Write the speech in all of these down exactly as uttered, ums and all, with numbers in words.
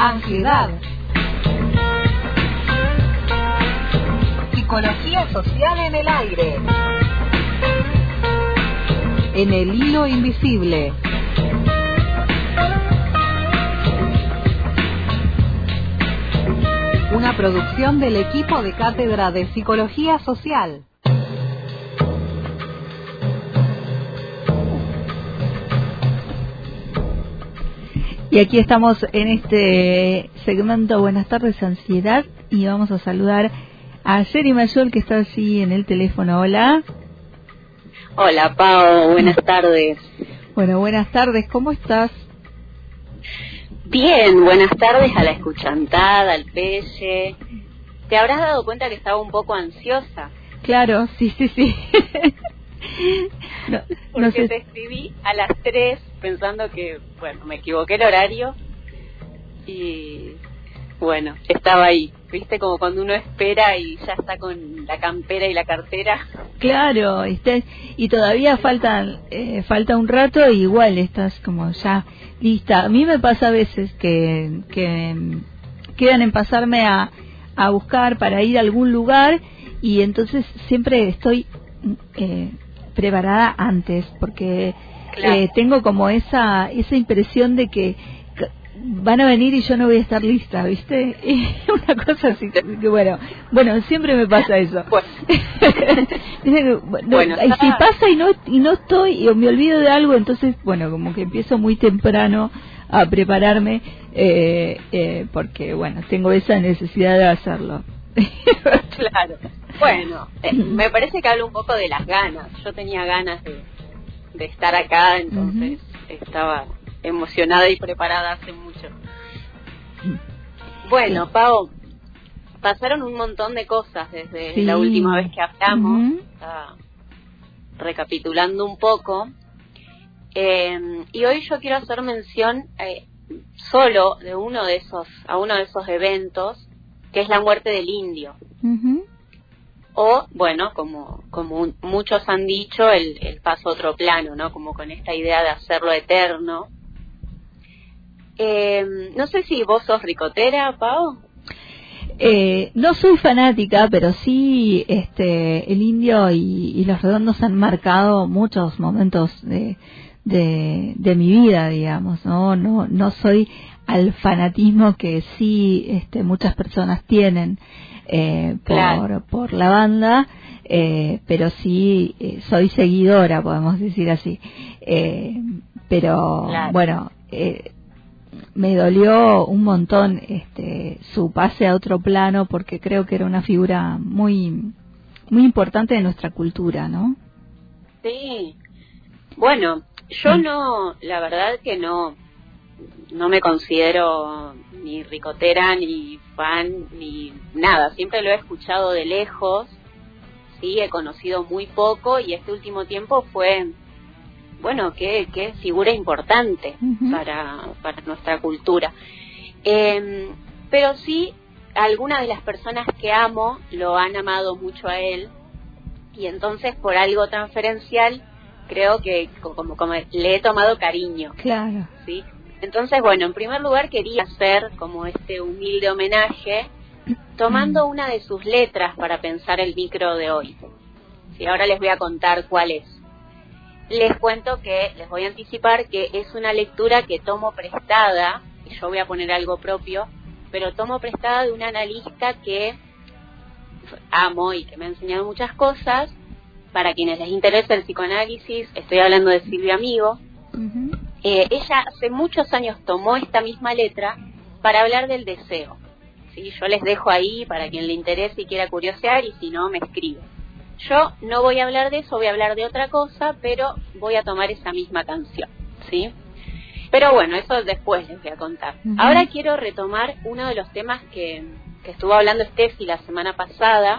ansiedad, psicología social en el aire, en el hilo invisible. Una producción del equipo de Cátedra de Psicología Social. Y aquí estamos en este segmento Buenas tardes, Ansiedad, y vamos a saludar a Sherry Mayol, que está así en el teléfono. Hola. Hola, Pau, buenas tardes. Bueno, buenas tardes, ¿cómo estás? Bien, buenas tardes a la escuchantada, al Pelle. ¿Te habrás dado cuenta que estaba un poco ansiosa? Claro, sí, sí, sí. no, Porque no sé. Te escribí a las tres pensando que, bueno, me equivoqué el horario y, bueno, estaba ahí. ¿Viste? Como cuando uno espera y ya está con la campera y la cartera. Claro, está, y todavía falta, eh, falta un rato y igual estás como ya lista. A mí me pasa a veces que, que quedan en pasarme a, a buscar para ir a algún lugar y entonces siempre estoy eh, preparada antes porque Claro. eh, tengo como esa esa impresión de que van a venir y yo no voy a estar lista, ¿viste? Y una cosa así, que bueno, bueno, siempre me pasa eso. Bueno, no, bueno y si pasa y no y no estoy, o me olvido de algo, entonces, bueno, como que empiezo muy temprano a prepararme, eh, eh, porque, bueno, tengo esa necesidad de hacerlo. Claro. Bueno, eh, me parece que hablo un poco de las ganas. Yo tenía ganas de, de estar acá, entonces uh-huh. estaba emocionada y preparada hace mucho. Bueno, Pau, pasaron un montón de cosas desde sí. la última vez que hablamos. Uh-huh. Estaba recapitulando un poco. Eh, y hoy yo quiero hacer mención eh, solo de uno de esos, a uno de esos eventos, que es la muerte del indio. Uh-huh. O, bueno, como como un, muchos han dicho, el, el paso a otro plano, ¿no? Como con esta idea de hacerlo eterno. Eh, no sé si vos sos ricotera, Pau. Eh, no soy fanática, pero sí este el indio y, y los redondos han marcado muchos momentos de, de, de mi vida, digamos, ¿no? No, no soy al fanatismo que sí este, muchas personas tienen eh, por, claro. por la banda, eh, pero sí eh, soy seguidora, podemos decir así. Eh, pero claro. bueno, eh, me dolió un montón este su pase a otro plano porque creo que era una figura muy muy importante de nuestra cultura, ¿no? Sí. Bueno, yo no, la verdad que no no me considero ni ricotera ni fan ni nada, siempre lo he escuchado de lejos. Sí, he conocido muy poco y este último tiempo fue bueno, qué, qué figura importante uh-huh. para, para nuestra cultura. Eh, pero sí, algunas de las personas que amo lo han amado mucho a él y entonces por algo transferencial creo que como, como le he tomado cariño. Claro. ¿Sí? Entonces, bueno, en primer lugar quería hacer como este humilde homenaje tomando uh-huh. una de sus letras para pensar el micro de hoy. Sí, ahora les voy a contar cuál es. Les cuento que, les voy a anticipar que es una lectura que tomo prestada, y yo voy a poner algo propio, pero tomo prestada de una analista que amo y que me ha enseñado muchas cosas. Para quienes les interesa el psicoanálisis, estoy hablando de Silvia Amigo. Uh-huh. Eh, ella hace muchos años tomó esta misma letra para hablar del deseo. ¿Sí? Yo les dejo ahí para quien le interese y quiera curiosear, y si no, me escribe. Yo no voy a hablar de eso, voy a hablar de otra cosa, pero voy a tomar esa misma canción, ¿sí? Pero bueno, eso después les voy a contar. Uh-huh. Ahora quiero retomar uno de los temas que, que estuvo hablando Steffi la semana pasada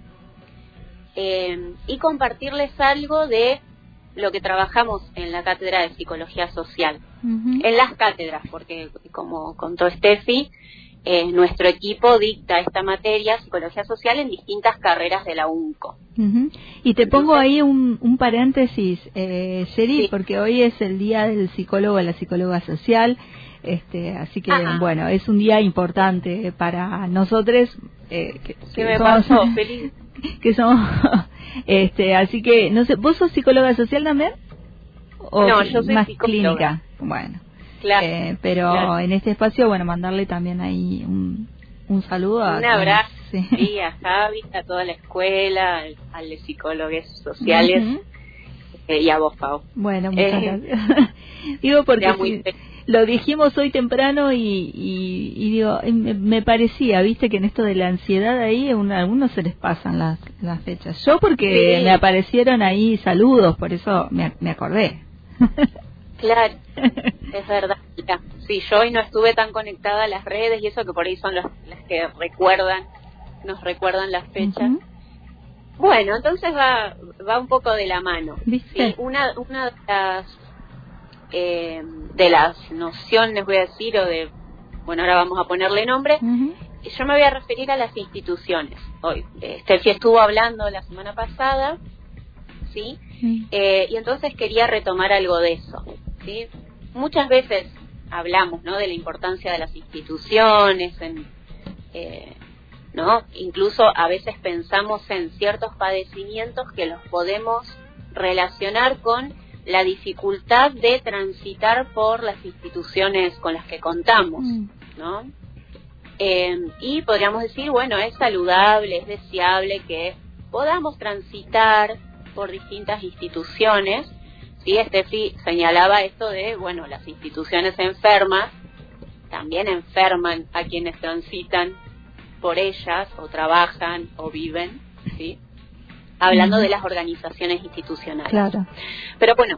eh, y compartirles algo de lo que trabajamos en la Cátedra de Psicología Social. Uh-huh. En las cátedras, porque como contó Steffi, eh, nuestro equipo dicta esta materia, psicología social, en distintas carreras de la UNCO. Uh-huh. Y te pongo ahí un, un paréntesis, eh, Sherry, sí. porque hoy es el día del psicólogo, la psicóloga social, este, así que Ajá. bueno, es un día importante para nosotros. Eh, que, que me somos, pasó, feliz. Que somos, este, así que, no sé, ¿vos sos psicóloga social también? ¿O no, yo soy más psicóloga. Clínica? Bueno. Claro, eh, pero claro. en este espacio, bueno, mandarle también ahí un, un saludo a un abrazo sí. Sí, a Javi, a toda la escuela, al, a los psicólogos sociales uh-huh. eh, y a vos, Pau. Bueno, muchas eh, gracias. Digo porque muy si, lo dijimos hoy temprano y, y, y digo, me, me parecía, viste, que en esto de la ansiedad ahí a algunos se les pasan las, las fechas. Yo porque sí. me aparecieron ahí saludos, por eso me, me acordé. Claro, es verdad. Sí, yo hoy no estuve tan conectada a las redes y eso que por ahí son las, las que recuerdan, nos recuerdan las fechas. Uh-huh. Bueno, entonces va va un poco de la mano. ¿Viste? Sí, una una de las eh, de las nociones, voy a decir, o de, bueno, ahora vamos a ponerle nombre. Uh-huh. Yo me voy a referir a las instituciones hoy. Steffi estuvo hablando la semana pasada, ¿sí? Uh-huh. Eh, y entonces quería retomar algo de eso. ¿Sí? Muchas veces hablamos, ¿no?, de la importancia de las instituciones, en, eh, ¿no? Incluso a veces pensamos en ciertos padecimientos que los podemos relacionar con la dificultad de transitar por las instituciones con las que contamos, ¿no? Eh, y podríamos decir, bueno, es saludable, es deseable que podamos transitar por distintas instituciones. Sí, Steffi señalaba esto de, bueno, las instituciones enfermas también enferman a quienes transitan por ellas, o trabajan, o viven, ¿sí? Hablando uh-huh. de las organizaciones institucionales. Claro. Pero bueno,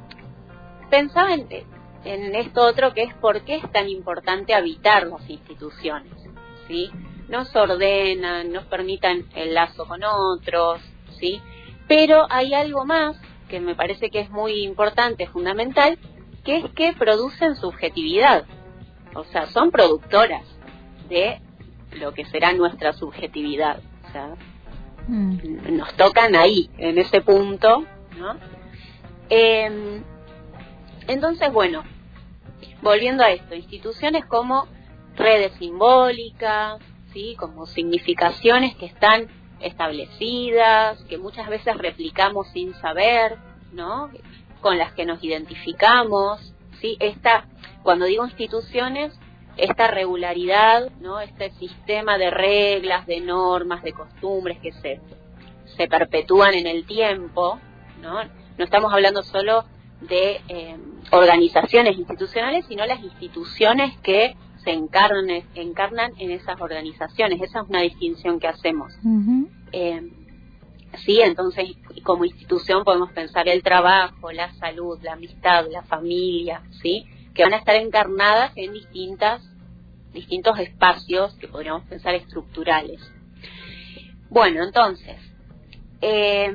pensaba en, en esto otro, que es por qué es tan importante habitar las instituciones, ¿sí? Nos ordenan, nos permitan el lazo con otros, ¿sí? Pero hay algo más que me parece que es muy importante, fundamental, que es que producen subjetividad. O sea, son productoras de lo que será nuestra subjetividad. O sea, mm. nos tocan ahí, en ese punto, ¿no? Eh, entonces, bueno, volviendo a esto, instituciones como redes simbólicas, ¿sí?, como significaciones que están establecidas, que muchas veces replicamos sin saber, ¿no?, con las que nos identificamos, ¿sí? Esta, cuando digo instituciones, esta regularidad, ¿no?, este sistema de reglas, de normas, de costumbres que se, se perpetúan en el tiempo, ¿no? No estamos hablando solo de eh, organizaciones institucionales, sino las instituciones que se encarnan, encarnan en esas organizaciones. Esa es una distinción que hacemos. Uh-huh. Eh, sí, entonces, como institución podemos pensar el trabajo, la salud, la amistad, la familia, ¿sí?, que van a estar encarnadas en distintas, distintos espacios que podríamos pensar estructurales. Bueno, entonces, eh,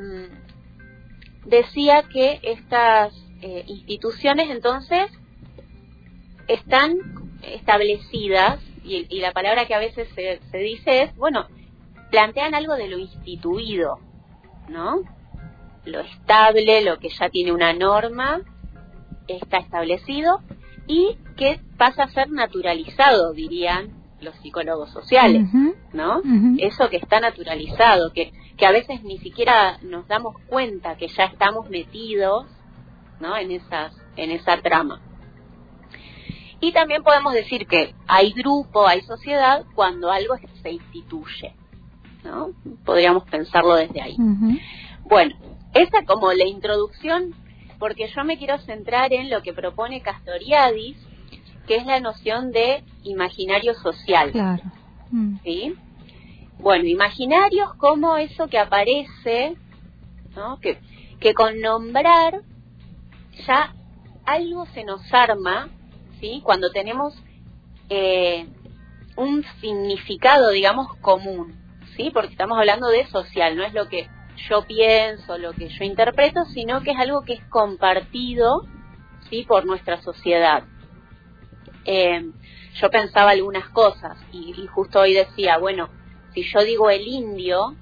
decía que estas eh, instituciones, entonces, están establecidas, y, y la palabra que a veces se, se dice es, bueno, plantean algo de lo instituido, ¿no? Lo estable, lo que ya tiene una norma, está establecido, y que pasa a ser naturalizado, dirían los psicólogos sociales, uh-huh. ¿no? Uh-huh. Eso que está naturalizado, que, que a veces ni siquiera nos damos cuenta que ya estamos metidos, ¿no?, en esas, en esa trama. Y también podemos decir que hay grupo, hay sociedad, cuando algo se instituye, ¿no? Podríamos pensarlo desde ahí. Uh-huh. Bueno, esa como la introducción, porque yo me quiero centrar en lo que propone Castoriadis, que es la noción de imaginario social. Claro. Mm. ¿Sí? Bueno, imaginarios como eso que aparece, ¿no?, que, que con nombrar ya algo se nos arma, ¿sí?, cuando tenemos eh, un significado, digamos, común, ¿sí?, porque estamos hablando de social, no es lo que yo pienso, lo que yo interpreto, sino que es algo que es compartido, ¿sí?, por nuestra sociedad. Eh, yo pensaba algunas cosas y, y justo hoy decía, bueno, si yo digo el indio,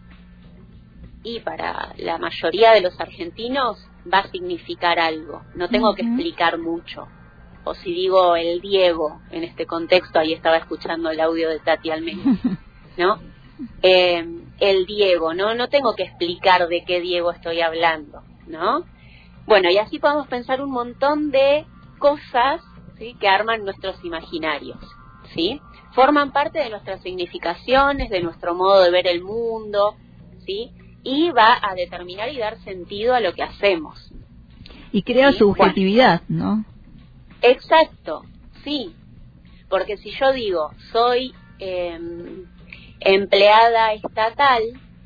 y para la mayoría de los argentinos va a significar algo, no tengo uh-huh. que explicar mucho. O si digo el Diego en este contexto, ahí estaba escuchando el audio de Tati Almeida, ¿no? Eh, el Diego, ¿no? No tengo que explicar de qué Diego estoy hablando, ¿no? Bueno, y así podemos pensar un montón de cosas, ¿sí?, que arman nuestros imaginarios, ¿sí? Forman parte de nuestras significaciones, de nuestro modo de ver el mundo, ¿sí? Y va a determinar y dar sentido a lo que hacemos. Y crea ¿sí? subjetividad, bueno, ¿no? Exacto, sí. Porque si yo digo, soy eh, empleada estatal,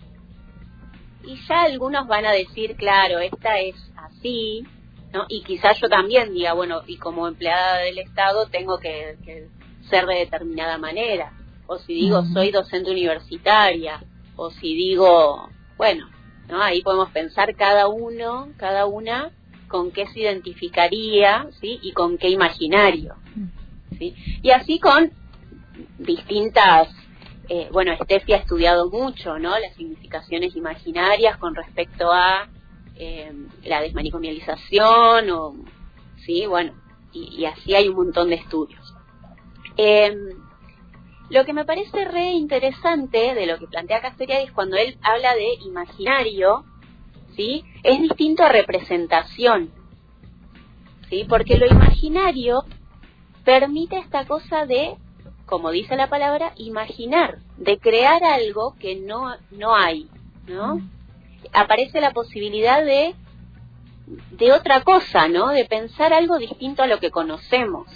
y ya algunos van a decir, claro, esta es así, ¿no? Y quizás yo también diga, bueno, y como empleada del Estado tengo que, que ser de determinada manera. O si digo, uh-huh. soy docente universitaria, o si digo, bueno, ¿no? Ahí podemos pensar cada uno, cada una, con qué se identificaría, ¿sí? Y con qué imaginario, ¿sí? Y así con distintas, eh, bueno, Steffi ha estudiado mucho, ¿no? Las significaciones imaginarias con respecto a eh, la desmanicomialización, o, sí, bueno, y, y así hay un montón de estudios. Eh, lo que me parece re interesante de lo que plantea Castoriadis cuando él habla de imaginario, ¿sí?, es distinto a representación, ¿sí? Porque lo imaginario permite esta cosa de, como dice la palabra, imaginar, de crear algo que no, no hay, ¿no? Aparece la posibilidad de, de otra cosa, ¿no? De pensar algo distinto a lo que conocemos,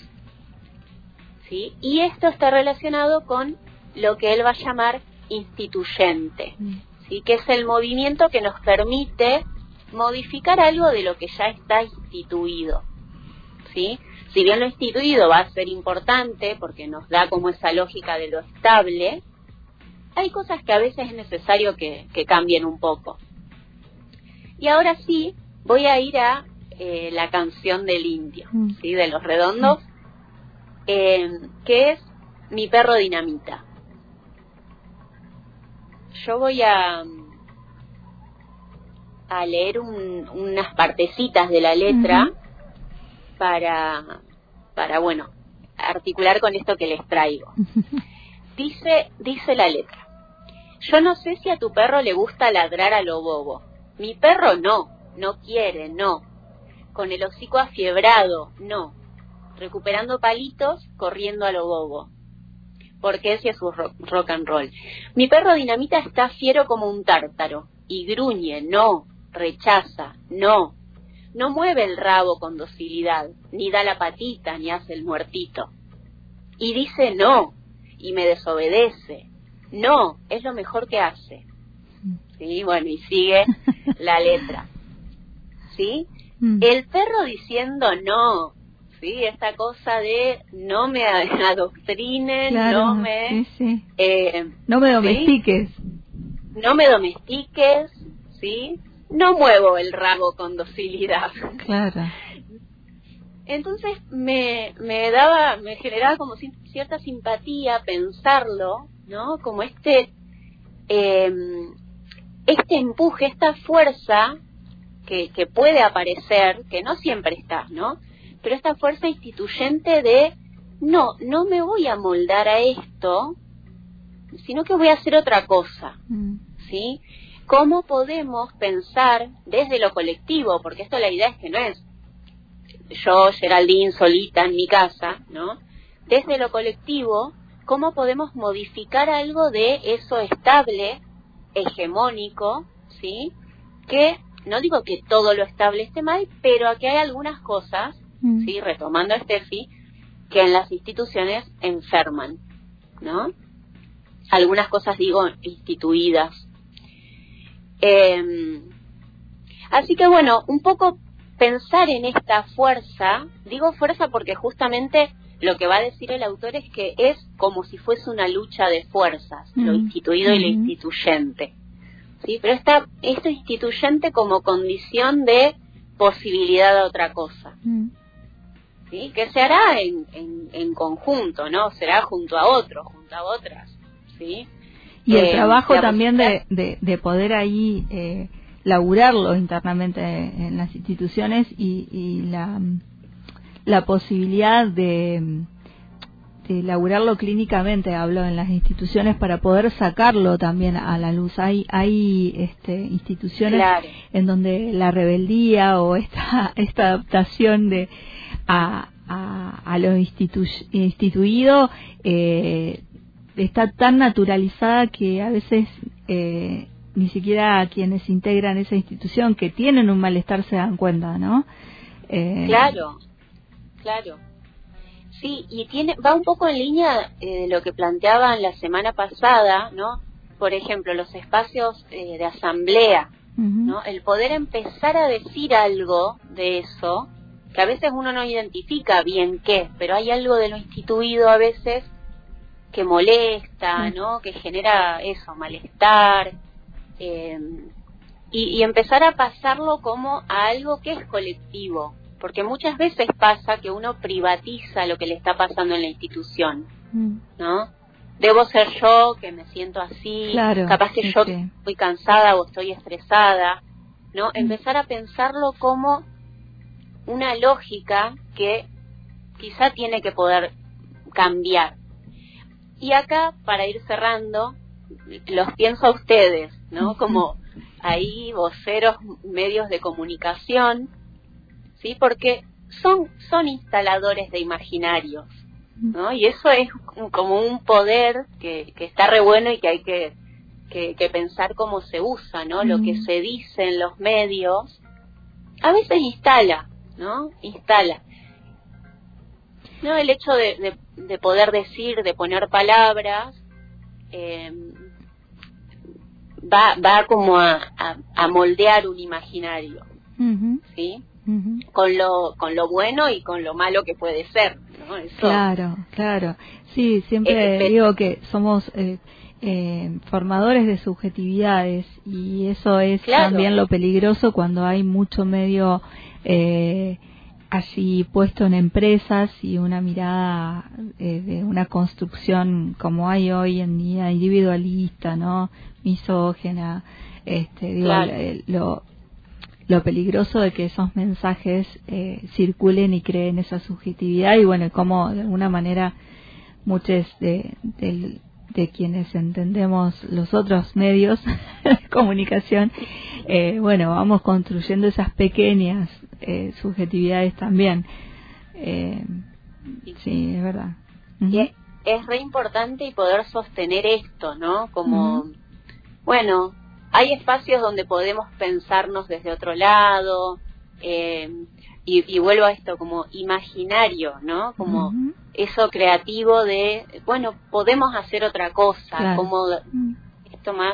¿sí? Y esto está relacionado con lo que él va a llamar instituyente, ¿sí? Que es el movimiento que nos permite modificar algo de lo que ya está instituido, ¿sí? Si bien lo instituido va a ser importante porque nos da como esa lógica de lo estable, hay cosas que a veces es necesario que, que cambien un poco. Y ahora sí, voy a ir a eh, la canción del indio, ¿sí?, de Los Redondos, eh, que es Mi perro dinamita. Yo voy a, a leer un, unas partecitas de la letra uh-huh. para, para, bueno, articular con esto que les traigo. Dice, dice la letra: yo no sé si a tu perro le gusta ladrar a lo bobo. Mi perro no, no quiere, no. Con el hocico afiebrado, no. Recuperando palitos, corriendo a lo bobo. Porque ese es su rock, rock and roll. Mi perro dinamita está fiero como un tártaro. Y gruñe, no. Rechaza, no. No mueve el rabo con docilidad, ni da la patita, ni hace el muertito. Y dice no, y me desobedece. No, es lo mejor que hace. Sí, bueno, y sigue la letra. ¿Sí? El perro diciendo no. Sí, esta cosa de no me adoctrinen, claro, no me... Sí, sí. Eh, no me domestiques. ¿sí? No me domestiques, ¿sí? No muevo el rabo con docilidad. Claro. Entonces me, me daba, me generaba como cierta simpatía pensarlo, ¿no? Como este, eh, este empuje, esta fuerza que, que puede aparecer, que no siempre está, ¿no? Pero esta fuerza instituyente de, no, no me voy a moldar a esto, sino que voy a hacer otra cosa, mm. ¿sí? ¿Cómo podemos pensar desde lo colectivo? Porque esto la idea es que no es yo, Geraldine, solita en mi casa, ¿no? Desde lo colectivo, ¿cómo podemos modificar algo de eso estable, hegemónico, ¿sí? Que, no digo que todo lo estable esté mal, pero aquí hay algunas cosas, mm. ¿sí? Retomando a Steffi, que en las instituciones enferman, ¿no? Algunas cosas, digo, instituidas. Eh, así que, bueno, un poco pensar en esta fuerza, digo fuerza porque justamente lo que va a decir el autor es que es como si fuese una lucha de fuerzas, mm. lo instituido mm. y lo instituyente, ¿sí? Pero esta, esto instituyente como condición de posibilidad a otra cosa, mm. ¿sí? Que se hará en, en, en conjunto, ¿no? Será junto a otros, junto a otras, ¿sí? Y el eh, trabajo digamos, también de, de, de poder ahí eh, laburarlo internamente en las instituciones y, y la, la posibilidad de, de laburarlo clínicamente, hablo en las instituciones, para poder sacarlo también a la luz. Hay hay este, instituciones claro. en donde la rebeldía o esta esta adaptación de a, a, a lo institu, instituido eh, está tan naturalizada que a veces eh, ni siquiera quienes integran esa institución que tienen un malestar se dan cuenta, ¿no? Eh, claro, claro. Sí, y tiene va un poco en línea eh, de lo que planteaban la semana pasada, ¿no? Por ejemplo, los espacios eh, de asamblea, uh-huh. ¿no? El poder empezar a decir algo de eso, que a veces uno no identifica bien qué, pero hay algo de lo instituido a veces que molesta, ¿no? Que genera eso, malestar, eh, y, y empezar a pasarlo como a algo que es colectivo, porque muchas veces pasa que uno privatiza lo que le está pasando en la institución, ¿no? Debo ser yo que me siento así, claro, capaz que sí, yo sí. estoy cansada o estoy estresada, ¿no? Mm. Empezar a pensarlo como una lógica que quizá tiene que poder cambiar. Y acá, para ir cerrando, los pienso a ustedes, ¿no? Como ahí voceros, medios de comunicación, ¿sí? Porque son son instaladores de imaginarios, ¿no? Y eso es como un poder que, que está re bueno y que hay que, que, que pensar cómo se usa, ¿no? Lo que se dice en los medios, a veces instala, ¿no? Instala. No, el hecho de, de, de poder decir, de poner palabras, eh, va va como a, a, a moldear un imaginario, uh-huh. ¿sí? Uh-huh. Con lo con lo bueno y con lo malo que puede ser, ¿no? Eso, claro, claro. Sí, siempre eh, digo que somos eh, eh, formadores de subjetividades y eso es claro. también lo peligroso cuando hay mucho medio eh, allí puesto en empresas y una mirada eh, de una construcción como hay hoy en día, individualista, ¿no? Misógena, este, digo, claro. lo, lo peligroso de que esos mensajes eh, circulen y creen esa subjetividad y bueno, como de alguna manera muchos de, de, de quienes entendemos los otros medios de comunicación, eh, bueno, vamos construyendo esas pequeñas eh, subjetividades también. Eh, sí, es verdad. Uh-huh. Y es, es re importante y poder sostener esto, ¿no? Como, uh-huh. bueno, hay espacios donde podemos pensarnos desde otro lado, eh, y, y vuelvo a esto como imaginario, ¿no? Como uh-huh. eso creativo de, bueno, podemos hacer otra cosa, claro. como esto más,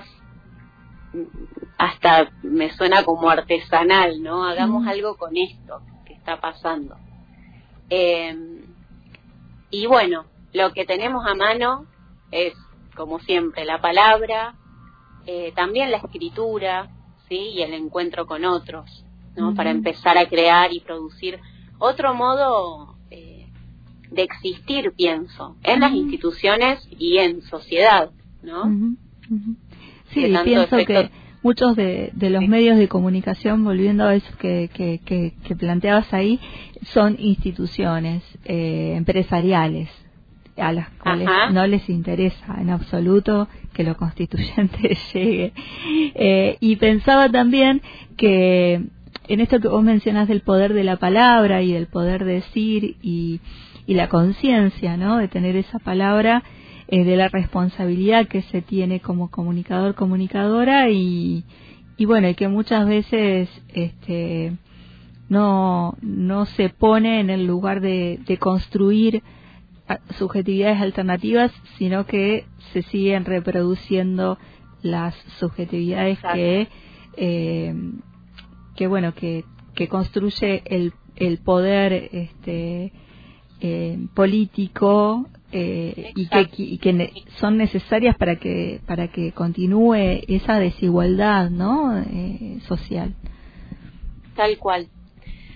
hasta me suena como artesanal, ¿no? Hagamos uh-huh. algo con esto que está pasando. Eh, y bueno, lo que tenemos a mano es, como siempre, la palabra, eh, también la escritura, ¿sí? Y el encuentro con otros, ¿no? Uh-huh. Para empezar a crear y producir otro modo eh, de existir, pienso, en uh-huh. las instituciones y en sociedad, ¿no? Uh-huh. Uh-huh. Sí, pienso efecto... que muchos de, de los sí. medios de comunicación, volviendo a eso que, que, que, que planteabas ahí, son instituciones eh, empresariales a las cuales Ajá. no les interesa en absoluto que lo constituyente llegue. Eh, y pensaba también que en esto que vos mencionás del poder de la palabra y del poder decir y, y la conciencia, ¿no? De tener esa palabra, eh, de la responsabilidad que se tiene como comunicador, comunicadora y, y bueno, y que muchas veces este no no se pone en el lugar de, de construir subjetividades alternativas, sino que se siguen reproduciendo las subjetividades Exacto. que eh, que bueno que que construye el el poder este eh, político eh, y que y que ne- son necesarias para que para que continúe esa desigualdad, ¿no? Eh, social. Tal cual.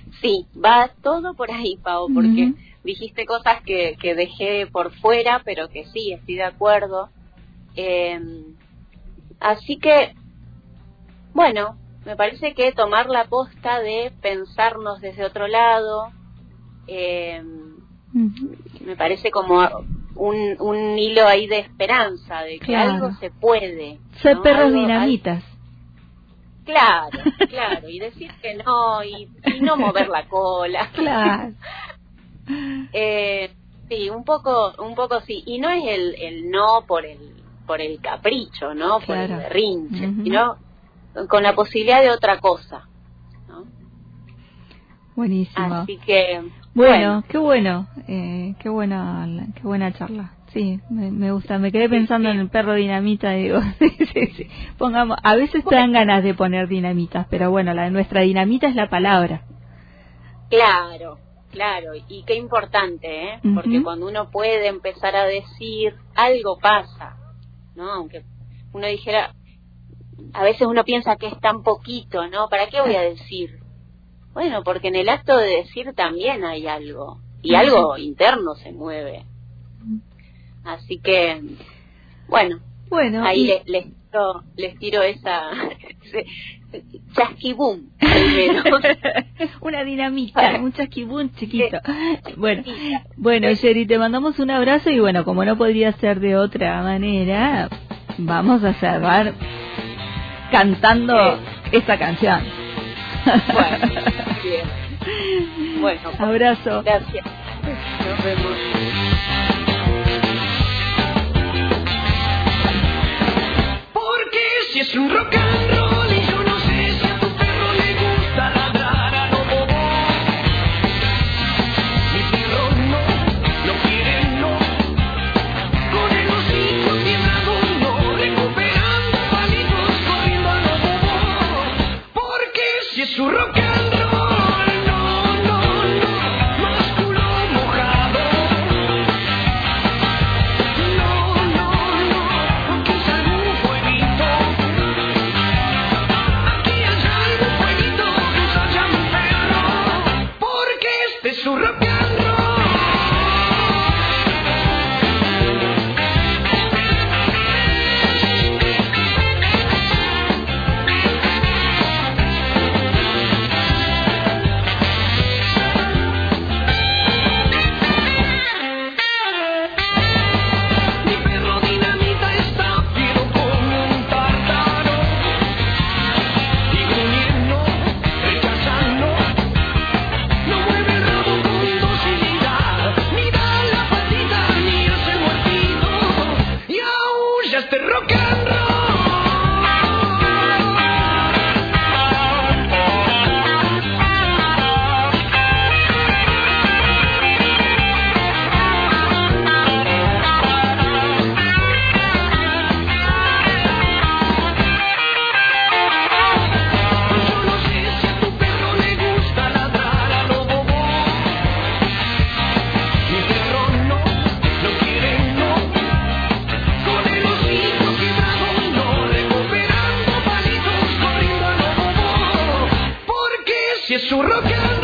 sí, va todo por ahí, Pau, porque Uh-huh. dijiste cosas que, que dejé por fuera, pero que sí, estoy de acuerdo. Eh, así que, bueno, me parece que tomar la posta de pensarnos desde otro lado, eh, uh-huh. me parece como un, un hilo ahí de esperanza, de que claro. algo se puede. Ser ¿no? perros algo, dinamitas. Algo... Claro, claro, y decir que no, y, y no mover la cola. Claro. Eh, sí, un poco, un poco sí, y no es el, el no por el, por el capricho, ¿no? Por claro. el berrinche, uh-huh. sino con la posibilidad de otra cosa, ¿no? Buenísimo. Así que bueno, bueno. qué bueno, eh, qué buena, qué buena charla. Sí, me, me gusta. Me quedé pensando sí, sí. en el perro dinamita, digo, sí, sí, sí. Pongamos, a veces te dan ganas de poner dinamitas, pero bueno, la nuestra dinamita es la palabra. Claro, claro, y qué importante, ¿eh? Uh-huh. Porque cuando uno puede empezar a decir, algo pasa, ¿no? Aunque uno dijera, a veces uno piensa que es tan poquito, ¿no? ¿Para qué voy a decir? Bueno, porque en el acto de decir también hay algo, y uh-huh. algo interno se mueve. Así que, bueno, bueno ahí y... les, les, tiro, les tiro esa chasquibum, al menos. Una dinamita, un chasquibum chiquito. Bueno, bueno, Sherry, te mandamos un abrazo y bueno, como no podría ser de otra manera, vamos a cerrar cantando eh. esta canción. Bueno, bien. Bueno, abrazo. Gracias. Nos vemos. Si es un rock and roll y yo no sé si a tu perro le gusta ladrar a lo bobo. Mi perro no, no quiere no, con el hocico tiemblando no, recuperando palitos, corriendo a lo bobo. Porque si es un rock and roll, no, no, no, más culo mojado. No, no, no, porque es algún jueguito. De su rock and roll. Mi perro dinamita está fiero como un tártaro y gruñendo, rechazando. No mueve el rabo con docilidad, ni da la patita, ni hace el muertito, y aúlla este rock and roll. Yo no sé si a tu perro le gusta ladrar a lo bobo. Mi perro no, no quiere no, con el hocico quebrado no, recuperando palitos, corriendo a lo bobo. Porque si es su rock and roll.